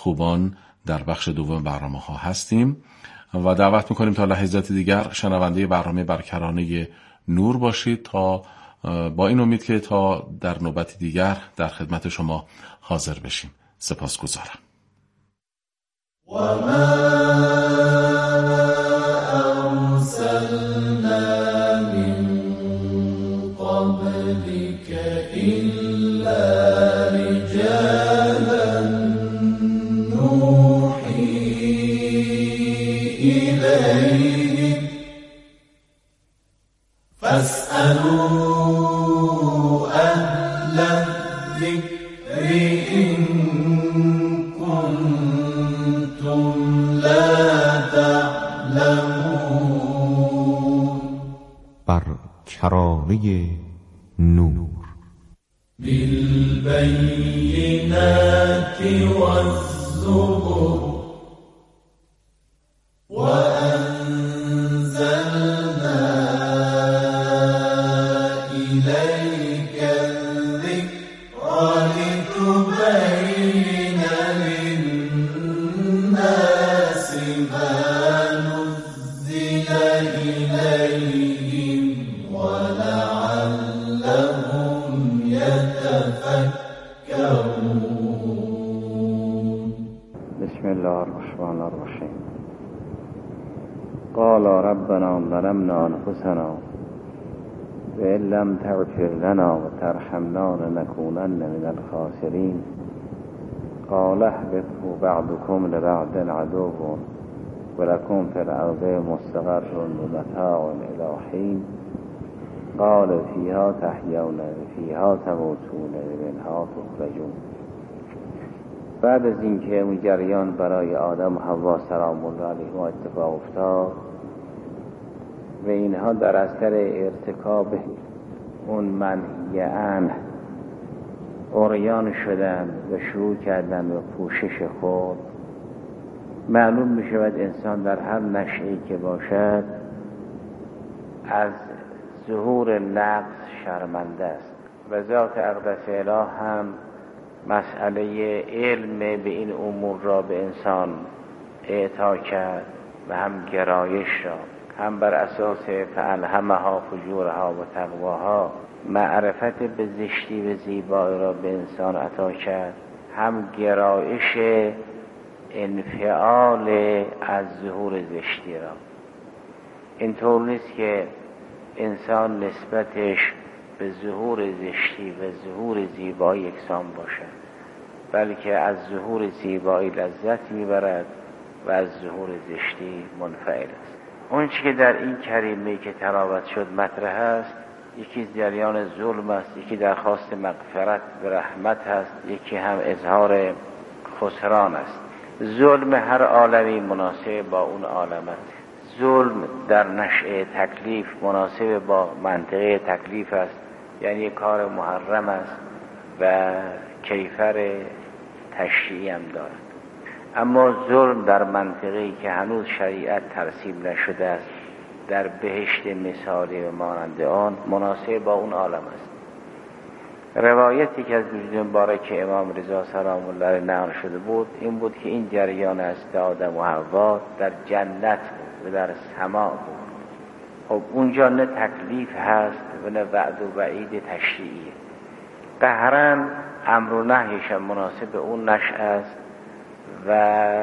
خوبان در بخش دوم برنامه ها هستیم و دعوت میکنیم تا لحظات دیگر شنونده برنامه برکرانه نور باشید تا با این امید که تا در نوبت دیگر در خدمت شما حاضر بشیم. سپاسگزارم. و ما ارسلنا من قبلك الا رجالا نوحی الیهم فاسألوا اهل الذکر ان کنتم لا تعلمون. برکرانه نور. بالبينات والزبر وأنزلنا إليك الذكر لتبين للناس ما نزل إليهم ولعلهم يتفكرون. بسم الله الرحمن الرحيم. قال ربنا ظلمنا أنفسنا وإن لم تغفر لنا وترحمنا لنكونن من الخاسرين. قال اهبطوا بعضكم لبعض عدو ولكم في الأرض مستقر ومتاع إلى حين. قال فيها تحيون فيها تموتون ومنها تخرجون. بعد از اینکه اون جریان برای آدم و حوا سلام الله علیهما اتفاق افتاد و اینها در اثر ارتکاب اون منهی عنه عریان شدن و شروع کردن به پوشش خود، معلوم می شود انسان در هر نشئی که باشد از ظهور نقص شرمنده است و ذات اقدس اله هم مسئله علم به این امور را به انسان اعطا کرد و هم گرایش را، هم بر اساس فالهمها فجورها و تقواها معرفت به زشتی و زیبایی را به انسان عطا کرد، هم گرایش انفعال از ظهور زشتی را. اینطور نیست که انسان نسبتش به ظهور زشتی و ظهور زیبایی یکسان باشد، بلکه از ظهور زیبایی لذت میبرد و از ظهور زشتی منفعل است. اون چی که در این کریمه که تلاوت شد مطرح است، یکی جریان ظلم است، یکی درخواست مغفرت و رحمت است، یکی هم اظهار خسران است. ظلم هر عالمی مناسب با اون عالم است. ظلم در نشأه تکلیف مناسب با منطقه تکلیف است، یعنی کار محرم است و کیفر تشریعی هم دارد. اما ظلم در منطقه‌ای که هنوز شریعت ترسیم نشده است، در بهشت مثالی و مانند آن مناسب با اون عالم است. روایتی که از وجود مبارک امام رضا سلام الله علیه نقل شده بود این بود که این جریان است آدم و حوا در جنت بود و در سما بود. خب اونجا نه تکلیف هست و نه وعد و وعید تشریعیه. قهرن امر و نهیش مناسب اون نشأه است و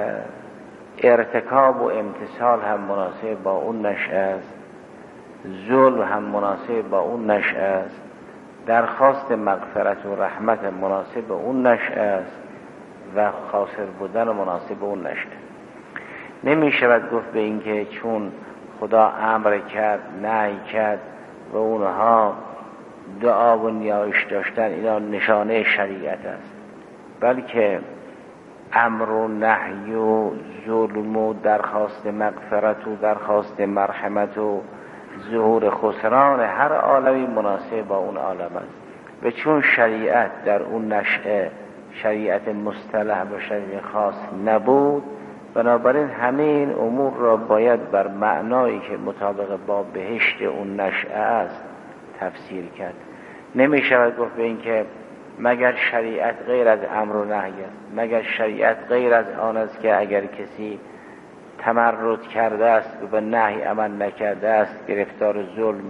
ارتکاب و امتثال هم مناسب با اون نشأه است، ظلم هم مناسب با اون نشأه است، درخواست مغفرت و رحمت مناسب اون نشأه است و خاسر بودن مناسب اون نشأه. نمی شود گفت به این که چون خدا امر کرد نهی کرد و اونها دعا و نیایش داشتن اینا نشانه شریعت است، بلکه امر و نهی و ظلم و درخواست مغفرت و درخواست مرحمت و ظهور خسران هر عالمی مناسب با اون عالم است. و چون شریعت در اون نشأه شریعت مصطلح و شریعت خاص نبود، بنابراین همه این امور را باید بر معنایی که مطابق با بهشت اون نشأه است تفسیر کرد. نمی شود گفت به این که مگر شریعت غیر از امر و نهی است؟ مگر شریعت غیر از آن است که اگر کسی تمرد کرده است و به نهی عمل نکرده است گرفتار ظلم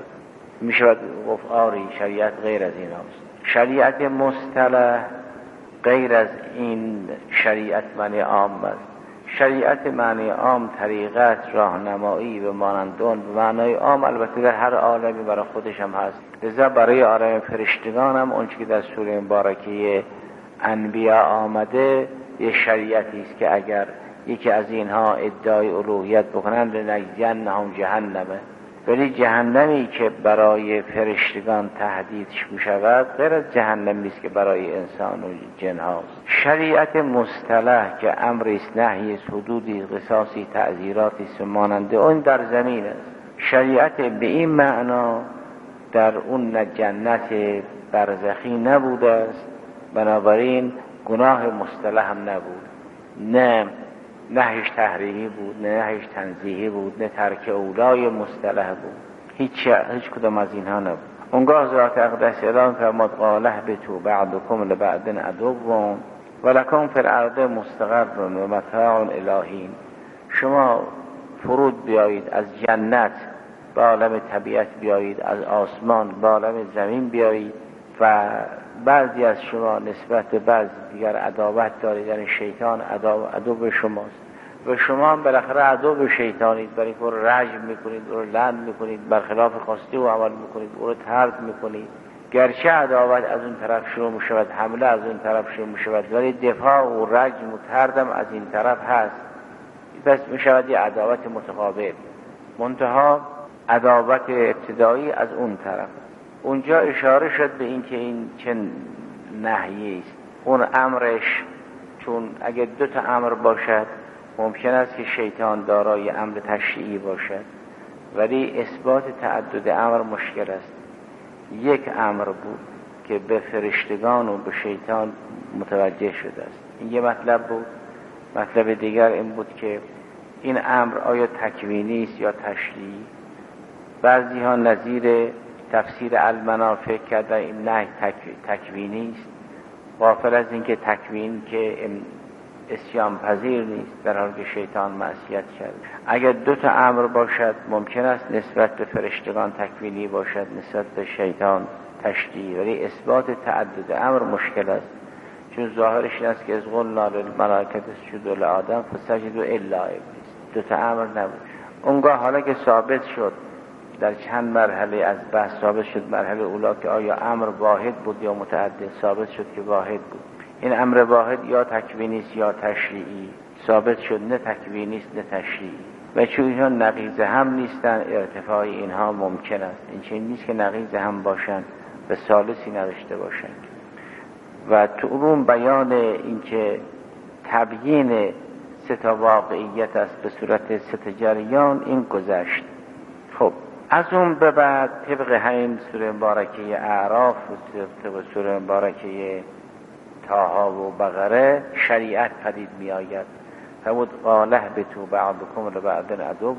می شود گفت آری شریعت غیر از این است. شریعت مصطلح غیر از این شریعت معنی عام است. شریعت معنی عام طریقت، راهنمایی و مانندون و معنای عام البته در هر عالمی برای خودش هم هست. لذا برای عالم فرشتگان هم اون که در سوره مبارکه انبیا آمده یه شریعتی است که اگر یکی از اینها ادعای الوهیت بکنند لنجزینهم جهنمه، ولی جهنمی که برای فرشتگان تهدید می شود غیر از جهنمی است که برای انسان و جن هاست. شریعت مصطلح که امری است، نهی است، حدودی، قصاصی، تعزیراتی است مانند اون در زمین است. شریعت به این معنا در اون جنت برزخی نبوده است، بنابراین گناه مصطلح هم نبود، نه نهیش تحریمی بود، نه نهیش تنزیهی بود، نه ترک اولای مصطلح بود، هیچ کدام از اینها نبود. اونگاه ذات اقدس اعلام فرمود قال اهبطوا بعضکم لبعض عدو ولکم فی الارض مستقر و متاع الی. شما فرود بیایید از جنت به عالم طبیعت بیایید، از آسمان به عالم زمین بیایید و بعضی از شما نسبت به بعض دیگر عداوت دارید، یعنی شیطان عدو شماست و شما هم بالاخره عدو شیطانید، برای که او رو رجم میکنید، او رو لعن میکنید، برخلاف خواسته او عمل میکنید، او رو طرد میکنید. گرچه عداوت از اون طرف شروع میشود، حمله از اون طرف شروع میشود، ولی دفاع و رجم و طردم از این طرف هست، پس میشود یه عداوت متقابل. منتها عداوت ابتدایی از اون طرف. اونجا اشاره شد به این که این چه نهیه است. اون امرش چون اگه دو تا امر باشد ممکن است که شیطان دارای امر تشریعی باشد، ولی اثبات تعدد امر مشکل است. یک امر بود که به فرشتگان و به شیطان متوجه شده است، این یه مطلب بود. مطلب دیگر این بود که این امر آیا تکوینی است یا تشریعی. بعضی ها نظیر تفسیر المنافع کردن این نه تکوینی است، غافل از این که تکوین که اسیان پذیر نیست، در حالی که شیطان معصیت کرد. اگر دو تا امر باشد ممکن است نسبت به فرشتگان تکوینی باشد، نسبت به شیطان تشریعی، ولی اثبات تعدد امر مشکل است، چون ظاهرش این است که از قلنا للملائکة اسجدوا لآدم فسجدوا الا ابلیس. دو تا امر نبود. اونگاه حالا که ثابت شد در چند مرحله از بحث ثابت شد، مرحله اولا که آیا امر واحد بود یا متعدد، ثابت شد که واحد بود. این امر واحد یا تکوینی است یا تشریعی، ثابت شد نه تکوینی است نه تشریعی. و چون اینها نقیض هم نیستن ارتفاع اینها ممکن است. این چنین نیست که نقیض هم باشند و ثالثی نداشته باشند. و تو اون بیان این که تبیین سه تا واقعیت است به صورت سه تا جریان این گذشت. خب از اون به بعد طبق همین سوره مبارکه اعراف و طبق سوره مبارکه طه و بقره شریعت پدید می آید. فرمود قال اهبطوا بعضکم لبعض عدو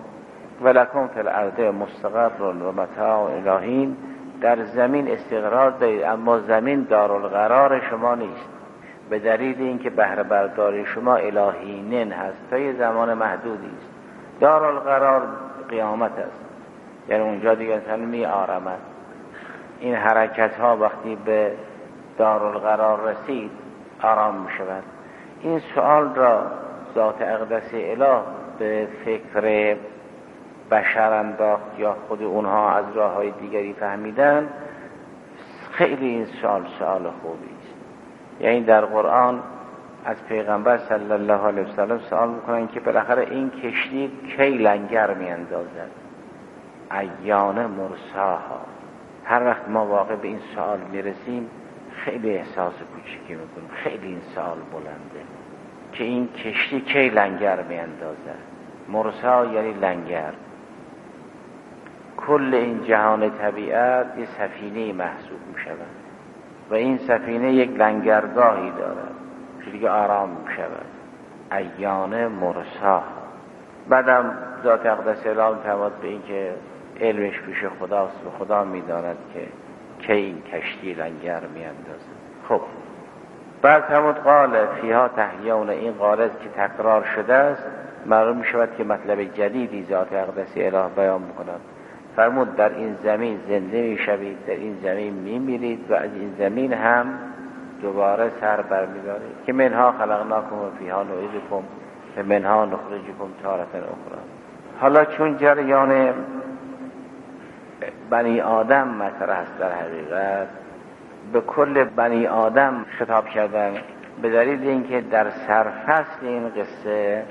ولکم فی الارض مستقر و متاع الی حین. در زمین استقرار دارید اما زمین دارالقرار شما نیست، به دلیل اینکه بهره برداری شما الی حین هست، تا یه زمان محدودی است. دارالقرار قیامت است، یعنی اونجا دیگه انسان می آرامد. این حرکت ها وقتی به دارالقرار رسید آرام می شود. این سوال را ذات اقدس اله به فکر بشر انداخت یا خود اونها از راه های دیگری فهمیدن. خیلی این سوال خوبی است. یعنی در قرآن از پیغمبر صلی الله علیه وسلم سوال میکنن که بالاخره این کشتی کی لنگر می اندازد، ایان مرساها. هر وقت ما واقع به این سوال میرسیم خیلی احساس کوچیکی میکنیم، خیلی این سوال بلنده که این کشتی کی لنگر می اندازد. مرسا یعنی لنگر. کل این جهان طبیعت یه سفینه محسوب می شود و این سفینه یک لنگرگاهی دارد که دیگه آرام می شود. ایان مرساها. بعدم ذات اقدس اعلام فرمود به این که علمش پیش خداست و خدا می داند که که این کشتی لنگر میاندازه. خب بعد فرمود قال فیها تحیون، این قالت که تکرار شده است معلوم می شود که مطلب جدیدی ذات اقدسی اله بیان میکند. فرمود در این زمین زنده می شوید، در این زمین می میرید و از این زمین هم دوباره سر برمیدارید که منها خلقناکم و فیها نعیدکم و منها نخرجکم تارة اخرى. حالا چون جریان بنی آدم مطرح است در حقیقت، به کل بنی آدم خطاب کردن به دلیل اینکه در سرفصل این قصه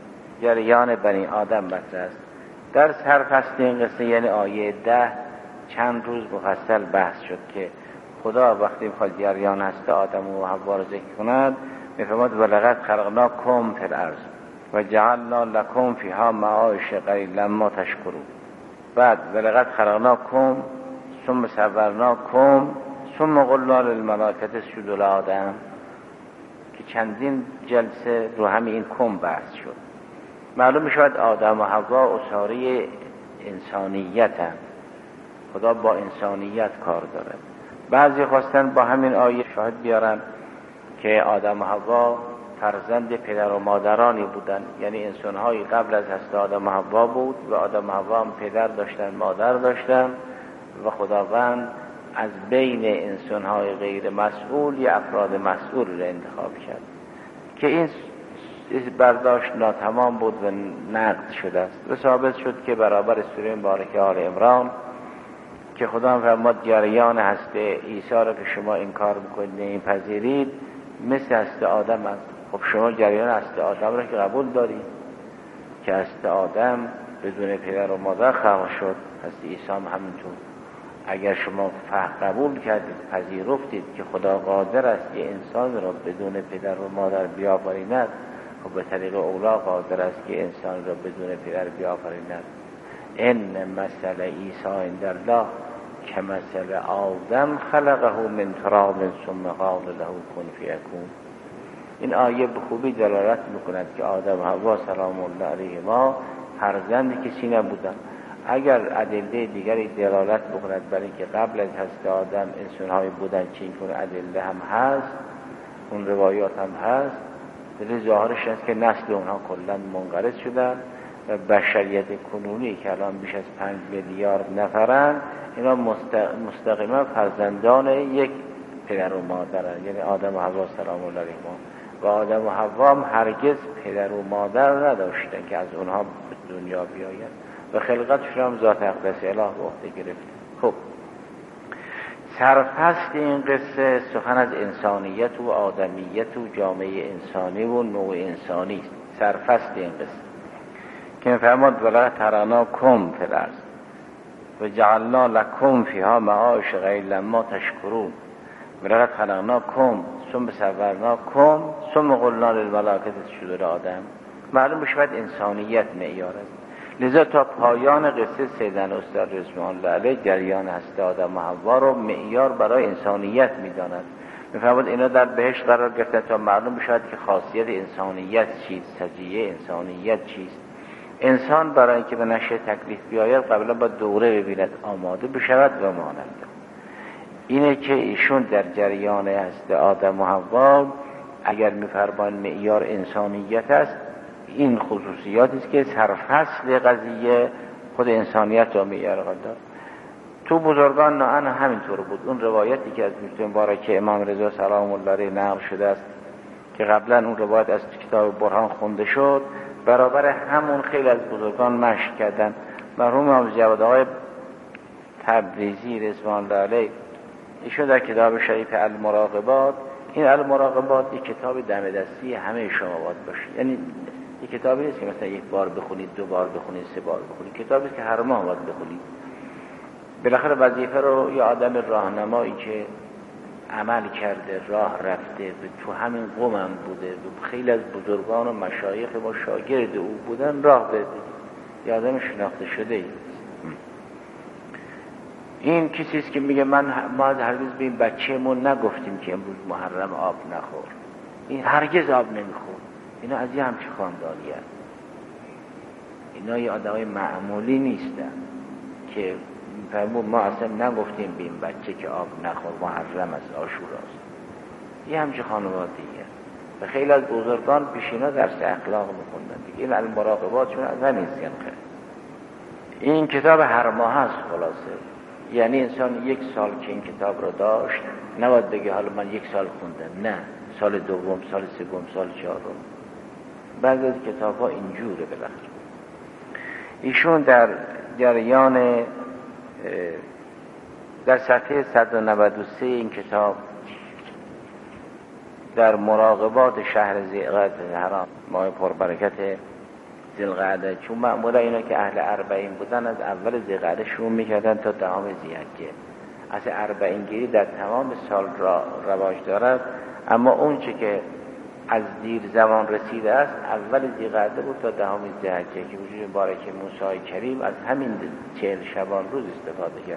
جریان بنی آدم مطرح است. در سرفصل این قصه یعنی آیه 10 چند روز مفصل بحث شد که خدا وقتی میخواد جریان هست آدم و حوا را ذکر کند میفرماد ولقد خلقناکم فی الارض و جعلنا لکم فیها معایش قلیلا ما تشکرون. بعد ولقد خلقناکم ثم صورناکم ثم قلنا للملائکه اسجدوا لآدم که چندین جلسه رو همین کم بحث شد. معلوم میشود آدم و حوا اساره انسانیتن، خدا با انسانیت کار داره. بعضی خواستن با همین آیه شاهد بیارن که آدم و حوا فرزند پدر و مادرانی بودن، یعنی انسان‌های قبل از هست آدم و حوا بود و آدم و حوا هم پدر داشتن مادر داشتن و خداوند از بین انسان‌های غیر مسئول یا افراد مسئول را انتخاب کرد که این برداشت ناتمام بود و نقد شده است و ثابت شد که برابر سوره مبارکه آل عمران که خدا فرمود جریان هست عیسی را که شما انکار میکنید نمیپذیرید مثل هست آدم است. خب شما جریان هست آدم را که قبول دارید که هست آدم بدون پدر و مادر خلق شد، هست عیسی هم همینطور. اگر شما قبول کردید پذیرفتید که خدا قادر است یه انسان را بدون پدر و مادر بیافریند، خب به طریق اولا قادر است که انسان را بدون پدر بیافریند. ان مثل عیسی عند الله که مثل آدم خلقه من تراب ثم قال له کن فیکون. این آیه به خوبی دلالت میکند که آدم و حوا سلام الله علیهما فرزند کسی نبودند. اگر ادله دیگری دلالت بکند برای اینکه قبل از هست آدم انسان‌هایی بودند چه این ادله هم هست، اون روایات هم هست، دلیل ظاهرش است که نسل اونها کلا منقرض شدن و بشریت کنونی که الان بیش از 5 میلیارد نفرن اینا مستقیما فرزندان یک پدر و مادرن، یعنی آدم و حوا سلام الله علیهما. و آدم و حوا هم هرگز پدر و مادر نداشتن که از اونها به دنیا بیاید و خلقتشون هم ذات اقدس اله به عهده گرفته. خب سرفصل این قصه سخن از انسانیت و آدمیت و جامعه انسانی و نوع انسانی است. سرفصل این قصه که می‌فرماد ولقد خلقناکم فی الارض و جعلنا لکم فیها معایش قلیلا ما تشکرون. ولقد خلقناکم ثم صورناکم ثم قلنا للملائکه اسجدوا لآدم. معلوم بشود انسانیت معیار است. لذا تا پایان قصه سیدنا استاد رضوان الله علیه جریان هست آدم و حوا رو معیار برای انسانیت می‌داند. می‌فرماد اینا در بهشت قرار گرفتن تا معلوم بشود که خاصیت انسانیت چیست، سجیه انسانیت چیست. انسان برای اینکه به نشه تکلیف بیاید قبلا با دوره ببیند آماده بشود و مانند. اینه که ایشون در جریان هست آدم و حوا اگر می‌فرمان معیار انسانیت است، این خصوصیاتی است که سرفصل قضیه خود انسانیت را معیار قرار داد. تو بزرگان نه همینطور بود. اون روایتی که از مفتي مبارکه امام رضا سلام الله علیه نقل شده است که قبلا اون روایت از کتاب برهان خونده شد، برابر همون خیلی از بزرگان مشق کردن. مرحوم امام جواد آقای تبریزی رضوان الله علیه ایشون در کتاب شریف المراقبات، این المراقبات یک کتاب دم دستی همه شما باید باشه، یعنی یک کتابی نیست که مثلا یک بار بخونید، 2 بار بخونید، 3 بار بخونید، کتابی است که هر ماه باید بخونید. بالاخره وظیفه رو یه آدم راهنمایی که عمل کرده، راه رفته و تو همین قوم هم بوده و خیلی از بزرگان و مشایخ ما شاگرد او بودن راه بده، یه آدم شناخته شده ای. این کسی است که میگه ما هرگز به این بچه‌مون نگفتیم که امروز محرم آب نخور، این هرگز آب نمیخور. اینا از یه همچه خاندانی هست. اینا یه آدمای معمولی نیستن که فرمود ما اصلا نگفتیم به این بچه که آب نخور، محرم است، عاشوراست. یه همچه خانوادگیه و خیلی از بزرگان پیشینا درس اخلاق میخوندن دیگه. این المراقباتشون از همین سنخه. این کتاب هر ماه هست خلاصه. یعنی انسان 1 سال که این کتاب رو داشت نباید بگه حالا من 1 سال خوندم، نه، سال دوم، سال سوم، سال چهارم. بعضی از کتاب ها اینجوره بالاخره. ایشون در جریان در صفحه 193 این کتاب در مراقبات شهر ذی‌قعده حرام، ماه پربرکت ذی‌القعده، چون معمولا اینا که اهل اربعین بودن از اول ذی‌قعده شروع میکردن تا دهم ذی‌حجه. اصلا اربعین گیری در تمام سال رواج دارد، اما اون چه که از دیر زمان رسیده است اول ذی‌قعده بود تا دهم ذی‌حجه که وجود بارک موسی کریم از همین 40 شبان روز استفاده کرد.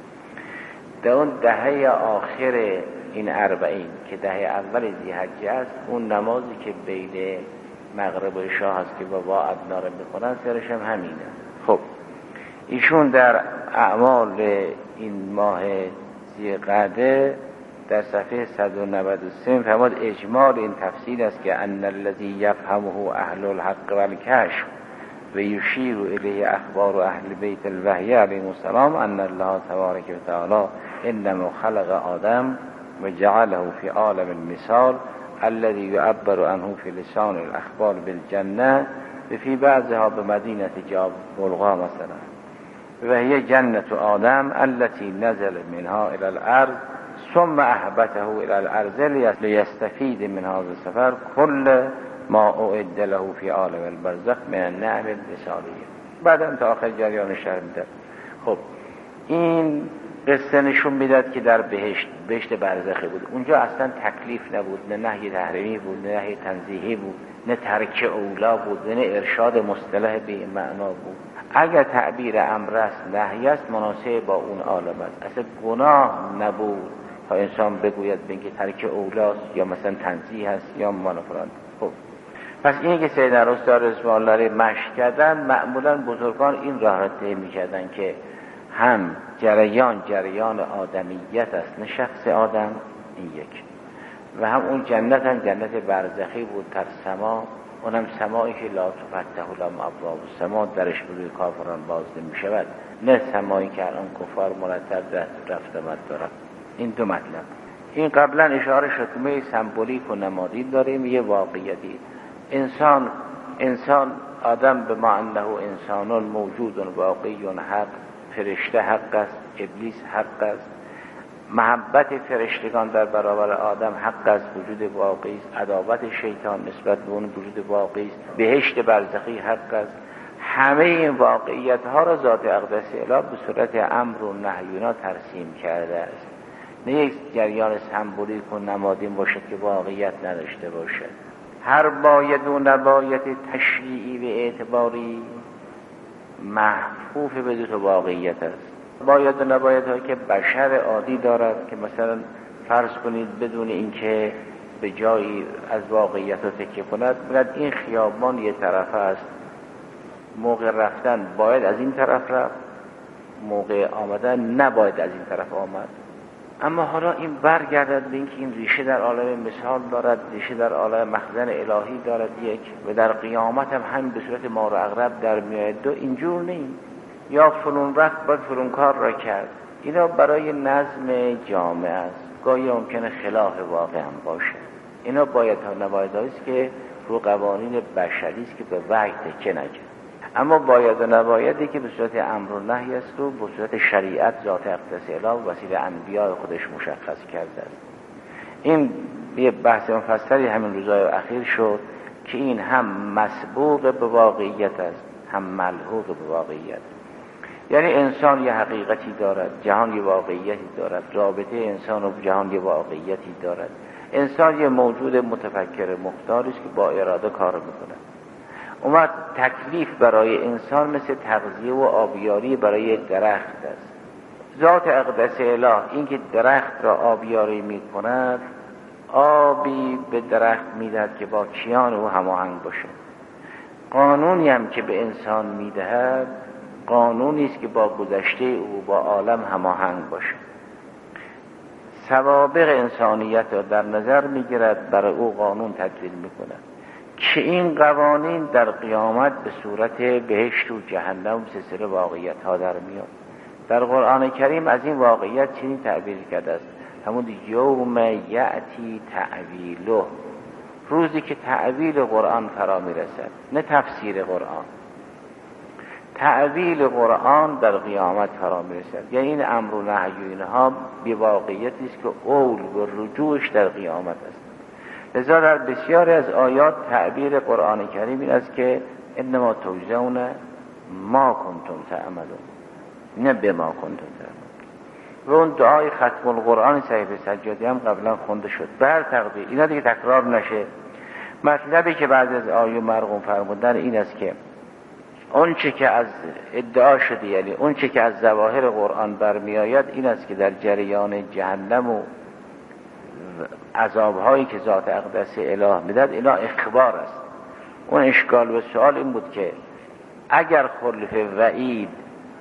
در اون دهه آخر این اربعین که دهه اول ذی‌حجه است، اون نمازی که بین مغرب و عشا هست که بابا ادنا رو میخونن سرش هم همینه. خب ایشون در اعمال این ماه ذی‌قعده در صفحه 193 فرمود اجمال این تفسیر است که ان الذی یفهمه اهل الحق والکشف و یشیر الیه اخبار اهل بیت الوحی علیهم السلام ان الله تبارک و تعالی انما خلق آدم و جعله فی عالم المثال الذي يعبر عنه في لسان الاخبار بالجنه و فی بعضها بمدینه جاب بلغا مثلا و هي جنة آدم التي نزل منها الى الارض ثم اهبته الى الارض لیستفید من هذا السفر كل ما اعد له في عالم البرزخ من النعم المثالیه. بعدم تا آخر جریان شهر میده. خب این قصه نشون میداد که در بهشت برزخی بود. اونجا اصلا تکلیف نبود، نه نهی تحریمی بود، نه نهی تنزیهی بود، نه ترک اولا بود، نه ارشاد مصطلح به این معنا بود. اگر تعبیر امر است، نهی است، مناسب با اون عالم است. اصلا گناه نبود تا انسان بگوید به اینکه ترک اولاست یا مثلا تنزیه است یا منافران. خب پس این که سید ارسطو رضوان الله مشق کردن، معمولا بزرگان این راه را طی می‌کردن که هم جریان آدمیت است، نه شخص آدم، این یک، و هم اون جنت هم جنت برزخی بود در سما، اونم سمایی که لا تفتح لهم ابواب السما، درش بروی کافران باز نمی‌شود، نه سمایی که الان کفار مرتب رفت آمد دارد. این دو مطلب. این قبلا اشاره شد که ما سمبولیک و نمادی داریم، یه واقعیتی. انسان آدم به ما انه انسان موجود واقعی حق، فرشته حق است، ابلیس حق است، محبت فرشتگان در برابر آدم حق است، وجود واقعی است، عداوت شیطان نسبت به اون وجود واقعی است، بهشت برزخی حق است. همه این واقعیت ها را ذات اقدس الهی به صورت امر و نهینا ترسیم کرده است. نه یک جریان سمبولیک و نمادین باشد که واقعیت نداشته باشد. هر باید و نباید تشریعی و اعتباری محفوف به دو تا واقعیت است. باید و نباید هایی که بشر عادی دارد که مثلا فرض کنید بدون اینکه به جایی از واقعیت رو تکیه کند، باید این خیابان یه طرف است، موقع رفتن باید از این طرف رفت، موقع آمدن نباید از این طرف آمد. اما حالا این برگردد به اینکه این ریشه در عالم مثال دارد، ریشه در عالم مخزن الهی دارد یک، و در قیامت هم همین به صورت مار و عقرب در میآید. دو اینجور نیست، یا فلان رفت باید فلان کار را کرد. اینا برای نظم جامعه است، گاهی ممکنه خلاف واقع هم باشه. اینا باید ها نبایدهاییست که رو قوانین بشری است که به وقت تکیه نکنه. اما باید و نبایدی که به صورت امر و نهی است و به صورت شریعت ذات اقدس الهی و وسیله انبیاء خودش مشخص کرده است. این یه بحث مفصلی همین روزهای اخیر شد که این هم مسبوق به واقعیت است، هم ملحوق به واقعیت. یعنی انسان یه حقیقتی دارد، جهان یه واقعیتی دارد، رابطه انسان و جهان یه واقعیتی دارد. انسان یه موجود متفکر مختاری است که با اراده کار میکنه. اومد تکلیف برای انسان مثل تغذیه و آبیاری برای درخت است. ذات اقدس الهی این که درخت را آبیاری میکند، آبی به درخت میدهد که با کیان او هماهنگ باشه. قانونی هم که به انسان میدهد قانونی است که با گذشته او با عالم هماهنگ باشه. سوابق انسانیت را در نظر میگیرد، برای او قانون تدوین میکند که این قوانین در قیامت به صورت بهشت و جهنم سلسله واقعیت ها در میاد. در قرآن کریم از این واقعیت چنین تعبیر کرده است، همون یوم یأتی تعویله، روزی که تعویل قرآن فرا میرسد، نه تفسیر قرآن، تعویل قرآن در قیامت فرا میرسد. یعنی این امر و نهی و اینها بی واقعیتی است که اول و رجوعش در قیامت است. لذا در بسیاری از آیات تعبیر قرآن کریم این است که انما تجزون ما کنتم تعملون، نه بما کنتم تعملون. و اون دعای ختم القرآن صحیفه سجادی هم قبلا خونده شد. بر تقدیر اینا دیگه تکرار نشه. مطلبی که بعد از آیه مرقوم فرمودن این است که اون چه که از ادعا شده، یعنی اون چه که از ظواهر قرآن برمی آید این است که در جریان جهنم و عذابهایی که ذات اقدس اله میداد اینا اخبار است. اون اشکال و سوال این بود که اگر خلف وعید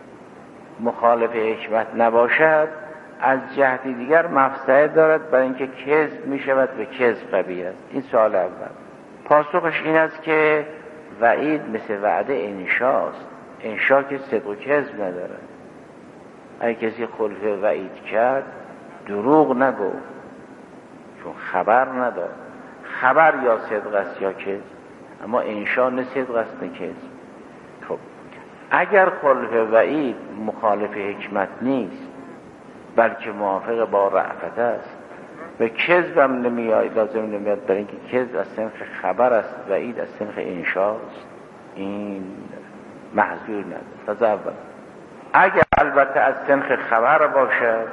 مخالف حکمت نباشد، از جهت دیگر مفسده دارد برای اینکه کذب میشود و کذب قبیح است. این سوال اول. پاسخش این است که وعید مثل وعده انشاست، انشا که صدق و کذب نداره. اگه کسی خلف وعید کرد دروغ نگو، چون خبر نداره. خبر یا صدق است یا کذب، اما انشا نه صدق است نه کذب. خب اگر خلف وعید مخالف حکمت نیست بلکه موافق با رأفت است و کذب هم نمیاد، لازم نمیاد، برای اینکه کذب از صنف خبر است، وعید از صنف انشاست، این محظور نداره. از اول اگر البته از صنف خبر باشد،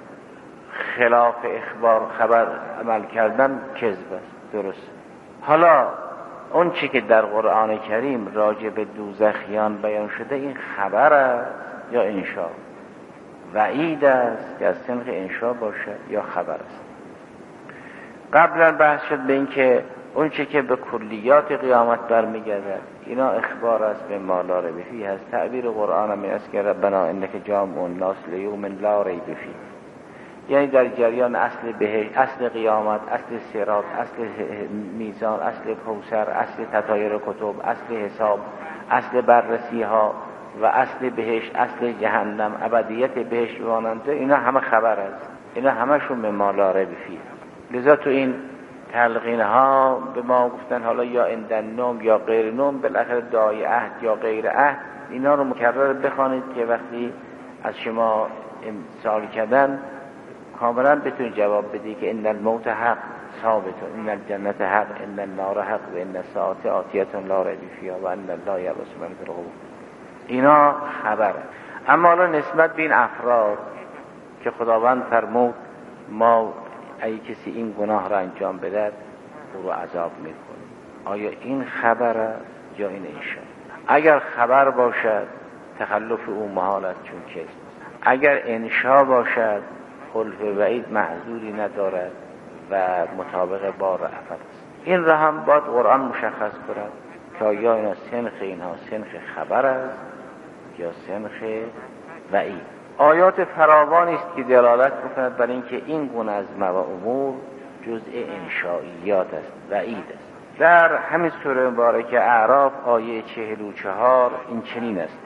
خلاف اخبار خبر عمل کردن کذب است، درست. حالا اون چی که در قرآن کریم راجع به دوزخیان بیان شده این خبر است یا انشا؟ وعید است که از صنف انشا باشد یا خبر است؟ قبلا بحث شد به این که اون چی که به کلیات قیامت برمیگردد اینا اخبار است به ما لا ریب فیه هست. تعبیر قرآن هم است که ربنا انک جامع الناس لیوم لا ریب فیه، یعنی در جریان اصل بهشت، اصل قیامت، اصل صراط، اصل میزان، اصل کوثر، اصل تطایر کتب، اصل حساب، اصل بررسی ها و اصل بهشت، اصل جهنم، ابدیت بهشت و مانند اینا همه خبر است. اینا همشون به ما لا ریب فیه. لذا تو این تلقین ها به ما گفتن حالا یا اندن نوم یا غیر نوم، بالاخره دعای عهد یا غیر عهد، اینا رو مکرر بخوانید که وقتی از شما سوال کردن کاملا بتونید جواب بدی که ان الموت حق ثابت، ان الجنت حق، ان النار حق و ان الساعه آتیه لا ریب فیها و ان الله یبعث من فی القبور. اینا خبره. اما حالا نسبت به این افراد که خداوند فرمود ما اگه کسی این گناه را انجام بده او رو عذاب میکنه، آیا این خبره یا این انشا؟ اگر خبر باشد تخلف او محال است چون کذب. اگر انشا باشد خلف وعید معذوری ندارد و مطابق با رأفت است. این را هم باید قرآن مشخص کند که آیا اینا سنخ اینها سنخ خبر است یا سنخ وعید. آیات فراوانی است که دلالت می‌کند بر اینکه این گونه از امور جزء انشائیات است، وعید است. در همین سوره مبارکه اعراف آیه 44 این چنین است: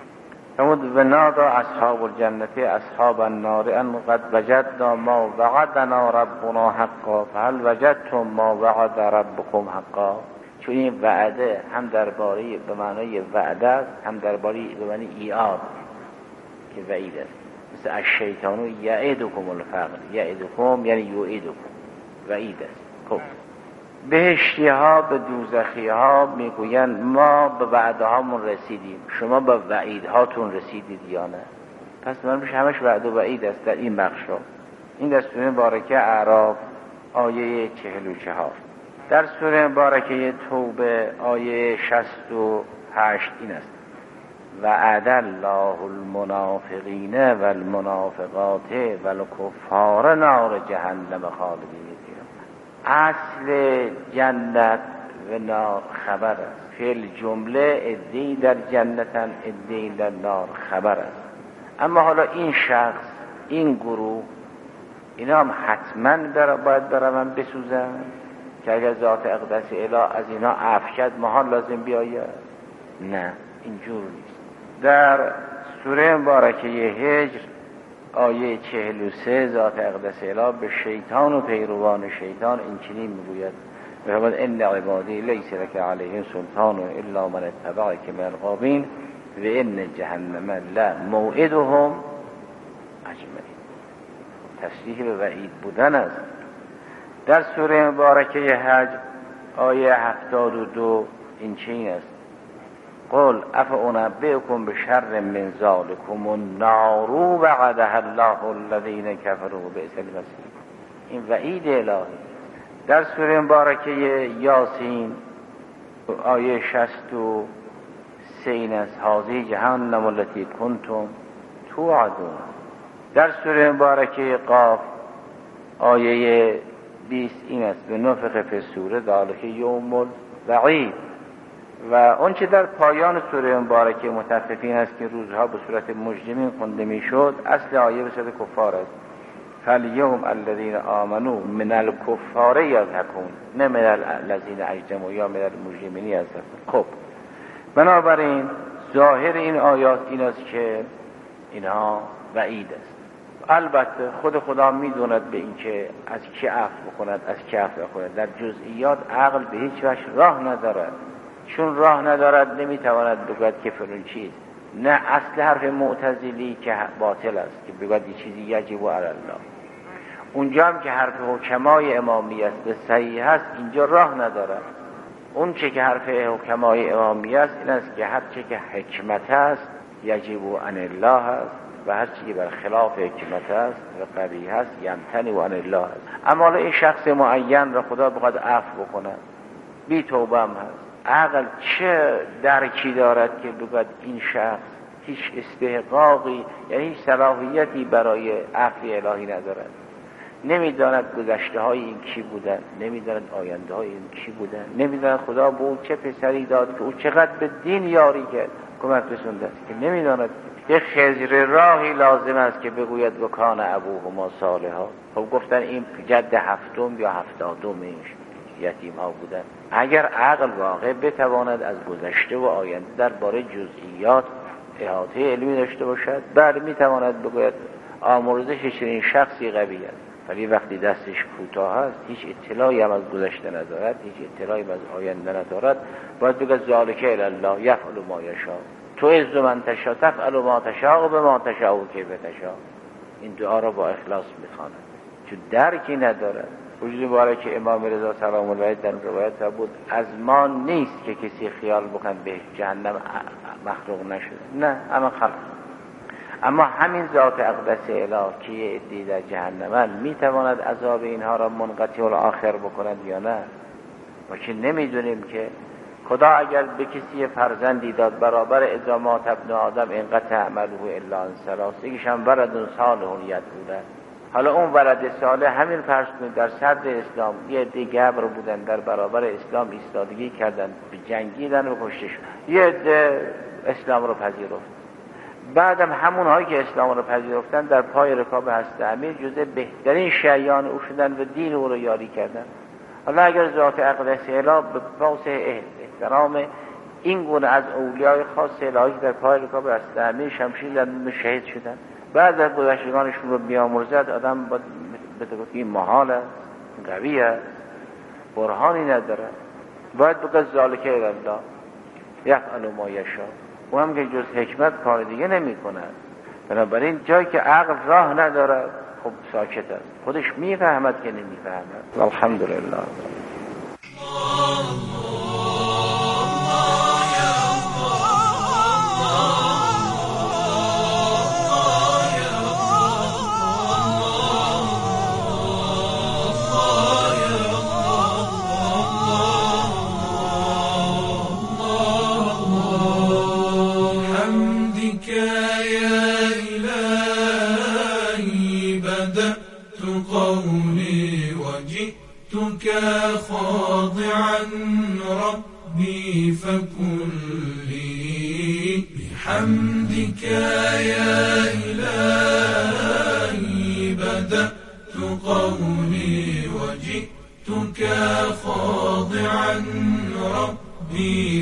و نادى اصحاب الجنة اصحاب النار ان قد وجدنا ما وعدنا ربنا حقا فهل وجدتم ما وعد ربكم حقا. چون این وعده هم درباره به معنای وعده است، هم درباره به معنای ایعاد که وعید است. مثل الشیطان یعدکم الفقر، یعدکم یعنی یعیدکم، وعید است. خب بهشتی ها به دوزخی ها میگویند ما به وعده هامون رسیدیم، شما به وعید هاتون رسیدید یا نه؟ پس من میشه همش وعده و وعید است در این بخش ها. این در سوره مبارکه اعراف آیه 44. در سوره مبارکه توبه آیه 68 این است: وعد الله المنافقین والمنافقات والکفار نار جهنم خالدین فیها. اصل جنت و نار خبر است. فعل جمله عده‌ای در جنتن عده‌ای در نار خبر است. اما حالا این شخص، این گروه، اینا هم حتما باید برون بسوزن که اگر ذات اقدس اله از اینا عفو کرد محال لازم بیاید؟ نه، اینجور نیست. در سوره مبارکه هجر آیه 43 ذات اقدس اله به شیطان و پیروان شیطان این چنین میگوید: فرمود ان عبادی لیس لک علیهم سلطان الا من اتبعک من الغاوین و ان جهنم لموعدهم اجمعین. تصریح به وعید بودن است. در سوره مبارکه حج آیه 72 این چنین است: قل افانبئکم بشر من ذلکم النار وعدها الله الذین کفروا بئس المصیر. این وعید الهی. در سوره مبارکه یاسین آیه 63 این است: هذه جهنم التي کنتم توعدون. در سوره مبارکه قاف آیه 20 این است: بنفخ فی الصور ذلک یوم الوعید. و اون چه در پایان سوره مبارکه مطففین است که روزها به صورت مجرمین خونده میشد، اصل آیه به صورت کفار است: فالیوم الذین آمنوا من الکفار یضحکون، نه من الذین اجرموا یا من المجرمین یضحکون. خب بنابراین ظاهر این آیات این است که اینها وعید است. البته خود خدا میدوند به این که از کی عفو بکند از کی عفو نکند. در جزئیات عقل به هیچ وجه راه ندارد. چون راه ندارد نمیتواند بگوید که فلان چیز. نه، اصل حرف معتزلی که باطل است که بگوید یه چیزی یجب علی الله. اونجا هم که حرف حکمای امامی است به صحیح است، اینجا راه ندارد. اون چه که حرف حکمای امامی است این است که هر چه که حکمت است یجب عن الله است و هر چی که بر خلاف حکمت است و قبیح است یمتنع عن الله است. اما این شخص معین را خدا بخواد عفو بکند، بی توبه هم هست. عقل چه درکی دارد که بگوید این شخص هیچ استحقاقی یعنی هیچ صلاحیتی برای عفو الهی ندارد؟ نمیداند گذشته های این کی بودن، نمیداند آینده های این کی بودن، نمیداند خدا به اون چه پسری داد که او چقدر به دین یاری کرد کمک رسونده است که نمیداند. یک خضر راهی لازم است که بگوید و کان ابوهما صالحا. خب گفتن این جد هفتم یا هفتادم یتیم ها بودن. اگر عقل واقع بتواند از گذشته و آینده درباره جزئیات احاطه علمی داشته باشد، بله میتواند بگوید آمرزش چنین شخصی قوی است. ولی وقتی دستش کوتاه است، هیچ اطلاعی هم از گذشته ندارد، هیچ اطلاعی هم از آینده ندارد، باید بگه ذالک الی الله یفعل ما یشاء، تو عز من تشاء تفعل ما تشاء و بما تشاء و کیف تشاء. این دعا را با اخلاص میخواند چون درکی ندارد. وجود مبارک امام رضا سلام الله علیه در روایت بود: از ما نیست که کسی خیال بکن به جهنم مخلوق نشده، نه، اما خلق. اما همین ذات اقدس اله که یه عده‌ای در جهنم میتواند عذاب اینها را منقطع الاخر بکند یا نه؟ ما که نمیدونیم که خدا اگر به کسی فرزندی داد برابر ادامات ابن آدم انقطع عمله الا عن ثلاث، یکیش هم ولد صالح یدعو. حالا اون ولد صالح همین فرض کنید در صدر اسلام یه عده گبر بودن، در برابر اسلام ایستادگی کردن، به جنگیدن و کشته شدن، یه عده اسلام رو پذیرفت. بعدم همون هایی که اسلام رو پذیرفتن در پای رکاب حضرت امیر جزء بهترین شیعیان او شدن و دین او رو یاری کردن. حالا اگر ذات اقدس اله به واسطه احترام این گونه از اولیای خاص الهی در پای رکاب حضرت امیر شمشیر زدن و شهید شدن، بعد از گذشتگانشون رو بیامرزد، آدم باید بگه این محال است، قوی است، برهانی نداره، باید بگه ذالک الی الله یفعل ما یشاء. او هم که جز حکمت کار دیگه نمی کند. بنابراین جایی که عقل راه ندارد خب ساکت است، خودش میفهمد که نمیفهمد. الحمدلله. قولي وجئتك فكن لي بحمدك يا إلهي بدأت قولي وجئتك خاضعا ربي